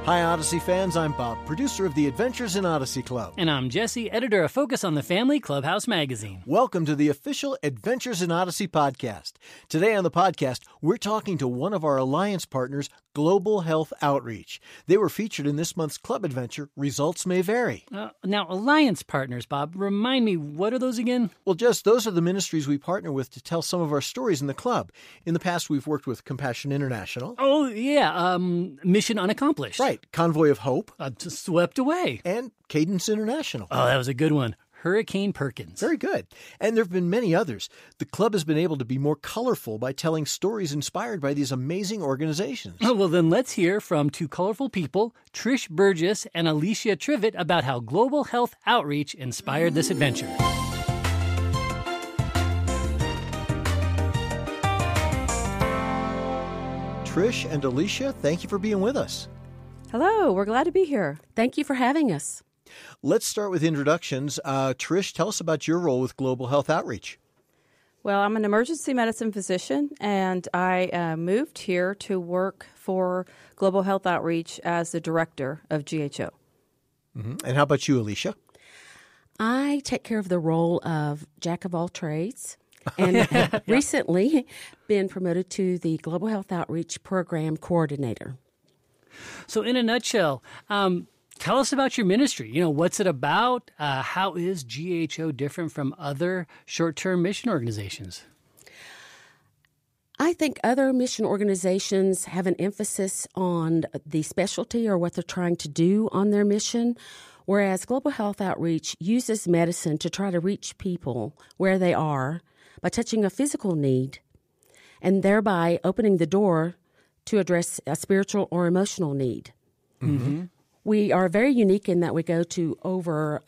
Hi, Odyssey fans. I'm Bob, producer of the Adventures in Odyssey Club. And I'm Jesse, editor of Focus on the Family Clubhouse magazine. Welcome to the official Adventures in Odyssey podcast. Today on the podcast, we're talking to one of our alliance partners, Global Health Outreach. They were featured in this month's club adventure, Results May Vary. Now, alliance partners, Bob, remind me, what are those again? Well, Jess, those are the ministries we partner with to tell some of our stories in the club. In the past, we've worked with Compassion International. Oh, yeah, Mission Unaccomplished. Right, Convoy of Hope. Swept Away. And Cadence International. Oh, that was a good one. Hurricane Perkins. Very good. And there have been many others. The club has been able to be more colorful by telling stories inspired by these amazing organizations. Oh, well, then let's hear from two colorful people, Trish Burgess and Alicia Trivett, about how Global Health Outreach inspired this adventure. Trish and Alicia, thank you for being with us. Hello, we're glad to be here. Thank you for having us. Let's start with introductions. Trish, tell us about your role with Global Health Outreach. Well, I'm an emergency medicine physician, and I moved here to work for Global Health Outreach as the director of GHO. Mm-hmm. And how about you, Alicia? I take care of the role of jack of all trades and have recently been promoted to the Global Health Outreach Program Coordinator. So in a nutshell, tell us about your ministry. You know, what's it about? How is GHO different from other short-term mission organizations? I think other mission organizations have an emphasis on the specialty or what they're trying to do on their mission, whereas Global Health Outreach uses medicine to try to reach people where they are by touching a physical need and thereby opening the door to address a spiritual or emotional need. Mm-hmm. We are very unique in that we go to over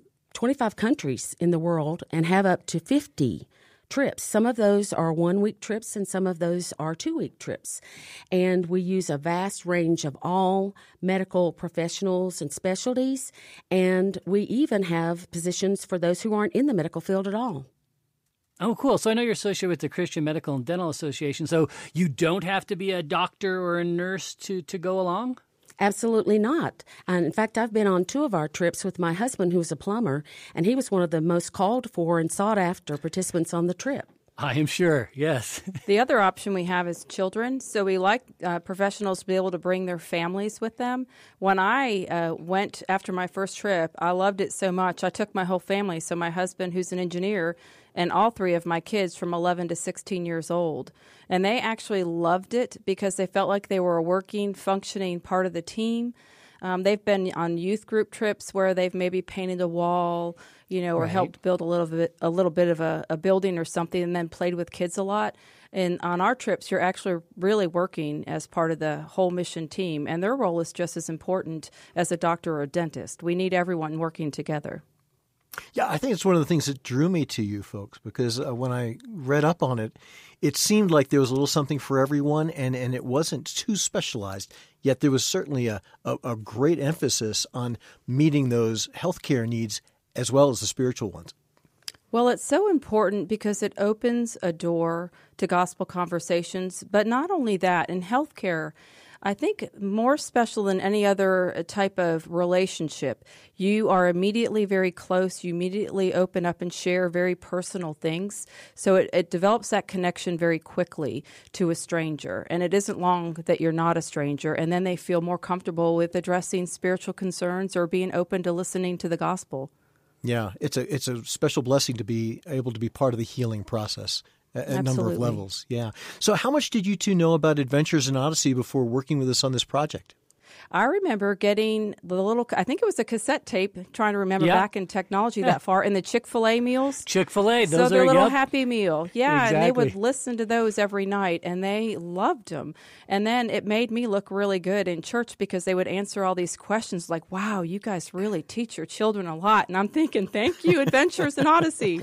25 countries in the world and have up to 50 trips. Some of those are 1-week trips and some of those are 2-week trips. And we use a vast range of all medical professionals and specialties. And we even have positions for those who aren't in the medical field at all. Oh, cool. So I know you're associated with the Christian Medical and Dental Association, so you don't have to be a doctor or a nurse to go along? Absolutely not. And in fact, I've been on 2 of our trips with my husband, who's a plumber, and he was one of the most called for and sought after participants on the trip. I am sure, yes. The other option we have is children. So we like professionals to be able to bring their families with them. When I went after my first trip, I loved it so much. I took my whole family. So my husband, who's an engineer, and all 3 of my kids from 11 to 16 years old. And they actually loved it because they felt like they were a working, functioning part of the team. They've been on youth group trips where they've maybe painted a wall, or right. helped build a little bit of a building or something, and then played with kids a lot. And on our trips, you're actually really working as part of the whole mission team, and their role is just as important as a doctor or a dentist. We need everyone working together. Yeah, I think it's one of the things that drew me to you folks, because when I read up on it, it seemed like there was a little something for everyone, and it wasn't too specialized, yet there was certainly a great emphasis on meeting those healthcare needs as well as the spiritual ones. Well, it's so important because it opens a door to gospel conversations, but not only that, in healthcare, I think more special than any other type of relationship. You are immediately very close. You immediately open up and share very personal things. So it develops that connection very quickly to a stranger. And it isn't long that you're not a stranger. And then they feel more comfortable with addressing spiritual concerns or being open to listening to the gospel. Yeah, it's a special blessing to be able to be part of the healing process. A number of levels, yeah. So how much did you two know about Adventures in Odyssey before working with us on this project? I remember getting I think it was a cassette tape, trying to remember back in technology that far, and the Chick-fil-A meals. Chick-fil-A, those so are their little yep. Happy Meal. Yeah, exactly. And they would listen to those every night, and they loved them. And then it made me look really good in church because they would answer all these questions like, wow, you guys really teach your children a lot. And I'm thinking, thank you, Adventures in Odyssey.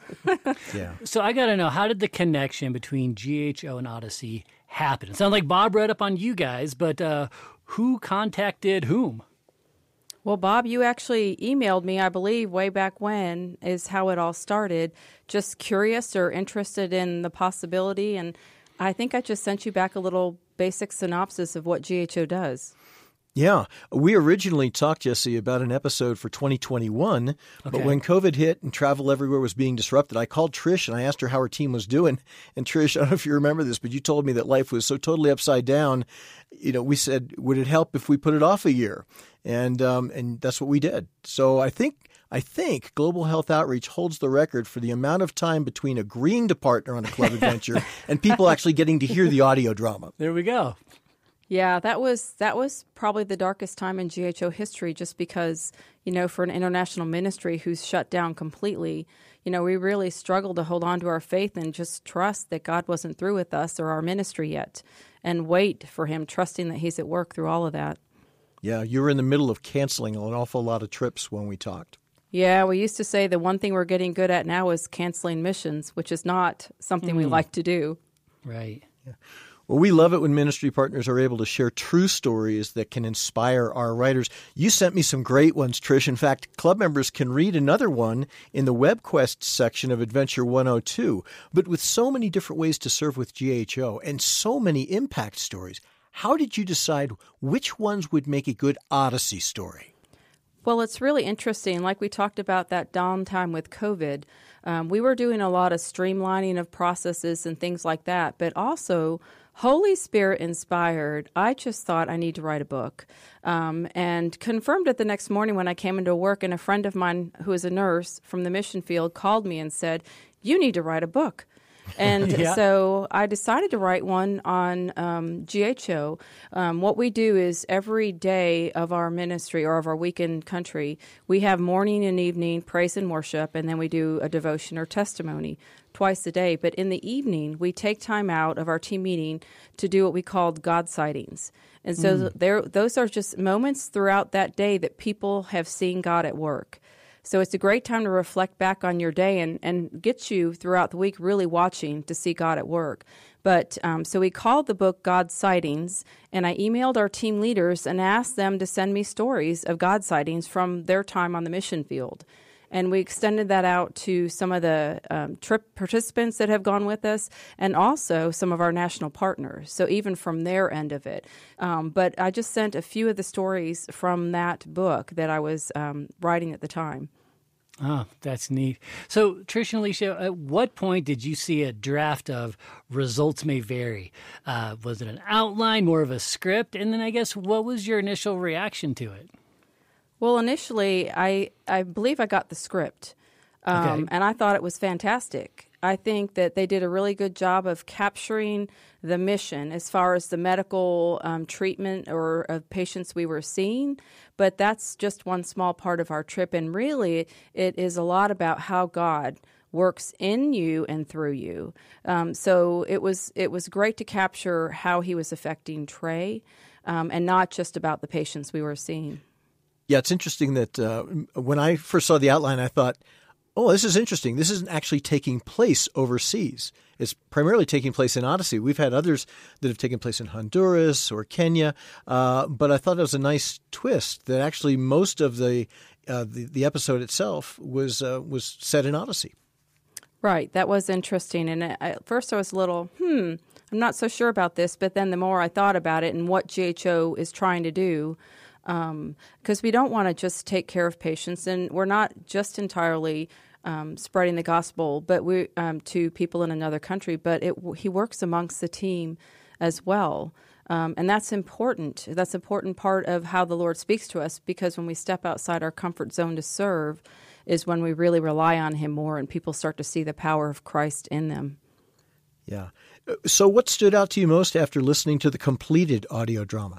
Yeah. So I got to know, how did the connection between GHO and Odyssey happen? It sounds like Bob read up on you guys, but who contacted whom? Well, Bob, you actually emailed me, I believe, way back when is how it all started. Just curious or interested in the possibility. And I think I just sent you back a little basic synopsis of what GHO does. Yeah. We originally talked, Jesse, about an episode for 2021, but when COVID hit and travel everywhere was being disrupted, I called Trish and I asked her how her team was doing. And Trish, I don't know if you remember this, but you told me that life was so totally upside down. We said, would it help if we put it off a year? And that's what we did. So I think Global Health Outreach holds the record for the amount of time between agreeing to partner on a club adventure and people actually getting to hear the audio drama. There we go. Yeah, that was probably the darkest time in GHO history, just because, for an international ministry who's shut down completely, we really struggled to hold on to our faith and just trust that God wasn't through with us or our ministry yet, and wait for him, trusting that he's at work through all of that. Yeah, you were in the middle of canceling an awful lot of trips when we talked. Yeah, we used to say the one thing we're getting good at now is canceling missions, which is not something we like to do. Right. Yeah. Well, we love it when ministry partners are able to share true stories that can inspire our writers. You sent me some great ones, Trish. In fact, club members can read another one in the WebQuest section of Adventure 102. But with so many different ways to serve with GHO and so many impact stories, how did you decide which ones would make a good Odyssey story? Well, it's really interesting. Like we talked about that downtime with COVID, we were doing a lot of streamlining of processes and things like that, but also Holy Spirit inspired. I just thought I need to write a book, and confirmed it the next morning when I came into work, and a friend of mine who is a nurse from the mission field called me and said, "You need to write a book." And so I decided to write one on GHO. What we do is every day of our ministry or of our weekend country, we have morning and evening praise and worship, and then we do a devotion or testimony twice a day. But in the evening, we take time out of our team meeting to do what we called God sightings. And so those are just moments throughout that day that people have seen God at work. So it's a great time to reflect back on your day and get you throughout the week really watching to see God at work. But so we called the book God Sightings, and I emailed our team leaders and asked them to send me stories of God sightings from their time on the mission field. And we extended that out to some of the trip participants that have gone with us, and also some of our national partners, so even from their end of it. But I just sent a few of the stories from that book that I was writing at the time. Oh, that's neat. So, Trish and Alicia, at what point did you see a draft of Results May Vary? Was it an outline, more of a script? And then I guess, what was your initial reaction to it? Well, initially, I believe I got the script, and I thought it was fantastic. I think that they did a really good job of capturing the mission as far as the medical treatment or of patients we were seeing, but that's just one small part of our trip, and really it is a lot about how God works in you and through you. So it was great to capture how he was affecting Trey, and not just about the patients we were seeing. Yeah, it's interesting that when I first saw the outline, I thought, oh, this is interesting. This isn't actually taking place overseas. It's primarily taking place in Odyssey. We've had others that have taken place in Honduras or Kenya, but I thought it was a nice twist that actually most of the episode itself was set in Odyssey. Right, that was interesting. And at first I was a little, I'm not so sure about this, but then the more I thought about it and what GHO is trying to do, because we don't want to just take care of patients, and we're not just entirely spreading the gospel, but we to people in another country. But he works amongst the team as well, and that's important. That's an important part of how the Lord speaks to us, because when we step outside our comfort zone to serve, is when we really rely on Him more, and people start to see the power of Christ in them. Yeah. So, what stood out to you most after listening to the completed audio drama?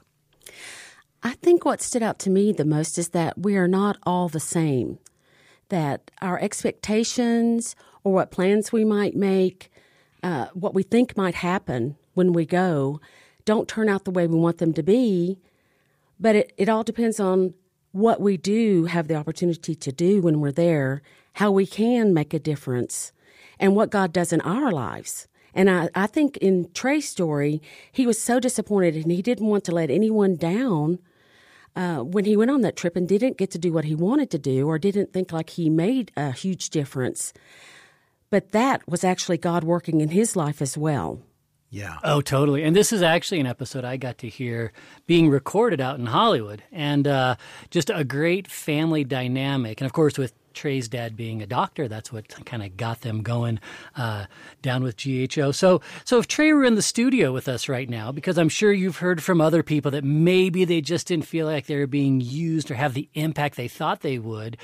I think what stood out to me the most is that we are not all the same, that our expectations or what plans we might make, what we think might happen when we go, don't turn out the way we want them to be, but it all depends on what we do have the opportunity to do when we're there, how we can make a difference, and what God does in our lives. And I think in Trey's story, he was so disappointed and he didn't want to let anyone down when he went on that trip and didn't get to do what he wanted to do or didn't think like he made a huge difference. But that was actually God working in his life as well. Yeah. Oh, totally. And this is actually an episode I got to hear being recorded out in Hollywood, and just a great family dynamic. And of course, with Trey's dad being a doctor, that's what kind of got them going down with GHO. So if Trey were in the studio with us right now, because I'm sure you've heard from other people that maybe they just didn't feel like they were being used or have the impact they thought they would,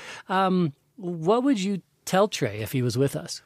what would you tell Trey if he was with us?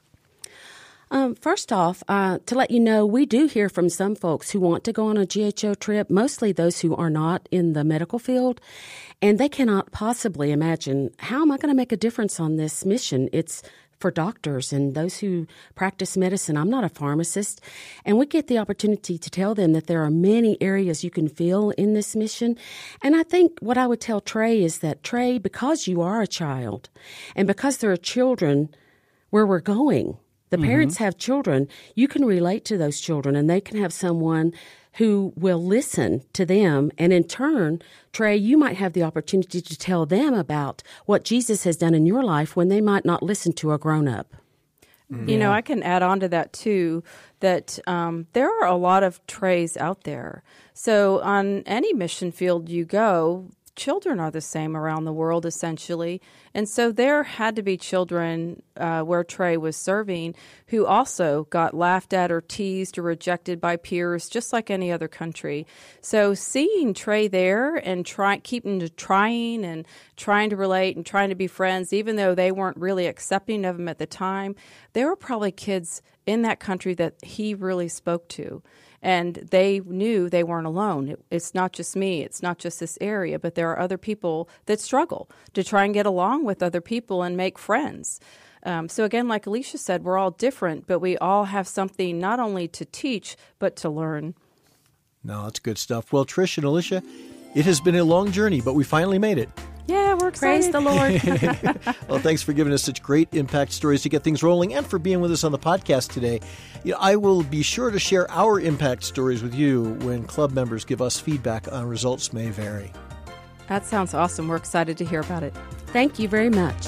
First off, to let you know, we do hear from some folks who want to go on a GHO trip, mostly those who are not in the medical field, and they cannot possibly imagine, how am I going to make a difference on this mission? It's for doctors and those who practice medicine. I'm not a pharmacist. And we get the opportunity to tell them that there are many areas you can fill in this mission. And I think what I would tell Trey is that, Trey, because you are a child and because there are children where we're going, the parents have children, you can relate to those children, and they can have someone who will listen to them. And in turn, Trey, you might have the opportunity to tell them about what Jesus has done in your life when they might not listen to a grown-up. You know, I can add on to that, too, that there are a lot of Treys out there. So on any mission field you go, children are the same around the world, essentially. And so there had to be children where Trey was serving who also got laughed at or teased or rejected by peers, just like any other country. So seeing Trey there and keeping to trying to relate and trying to be friends, even though they weren't really accepting of him at the time, there were probably kids in that country that he really spoke to. And they knew they weren't alone. It's not just me. It's not just this area, but there are other people that struggle to try and get along with other people and make friends. So again, like Alicia said, we're all different, but we all have something not only to teach, but to learn. No, that's good stuff. Well, Trish and Alicia, it has been a long journey, but we finally made it. Yeah, we're excited. Praise the Lord. Well, thanks for giving us such great impact stories to get things rolling and for being with us on the podcast today. You know, I will be sure to share our impact stories with you when club members give us feedback on Results May Vary. That sounds awesome. We're excited to hear about it. Thank you very much.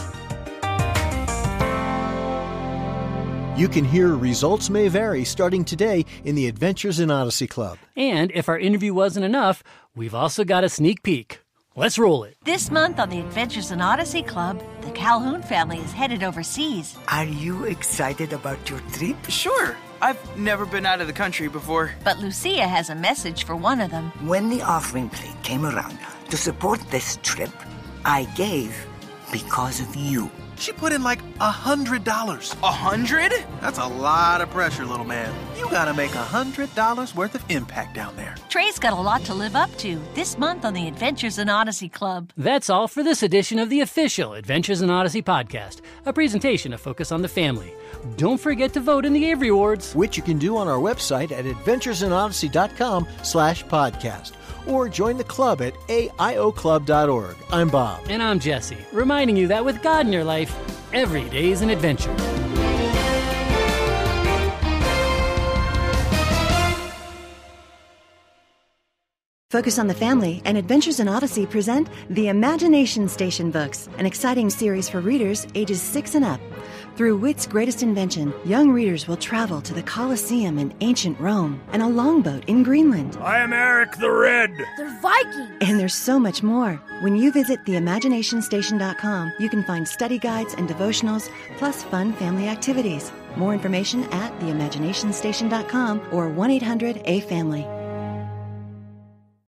You can hear Results May Vary starting today in the Adventures in Odyssey Club. And if our interview wasn't enough, we've also got a sneak peek. Let's roll it. This month on the Adventures in Odyssey Club, the Calhoun family is headed overseas. Are you excited about your trip? Sure. I've never been out of the country before. But Lucia has a message for one of them. When the offering plate came around to support this trip, I gave because of you. She put in like $100. 100? That's a lot of pressure, little man. You gotta make $100 worth of impact down there. Trey's got a lot to live up to this month on the Adventures in Odyssey Club. That's all for this edition of the official Adventures in Odyssey podcast, a presentation of Focus on the Family. Don't forget to vote in the Avery Awards, which you can do on our website at adventuresinodyssey.com/podcast. Or join the club at aioclub.org. I'm Bob. And I'm Jesse, reminding you that with God in your life, every day is an adventure. Focus on the Family and Adventures in Odyssey present The Imagination Station books, an exciting series for readers ages 6 and up. Through wit's greatest invention, young readers will travel to the Colosseum in ancient Rome and a longboat in Greenland. I am Eric the Red. They're Vikings! And there's so much more. When you visit theimaginationstation.com, you can find study guides and devotionals, plus fun family activities. More information at theimaginationstation.com or 1-800-A-FAMILY.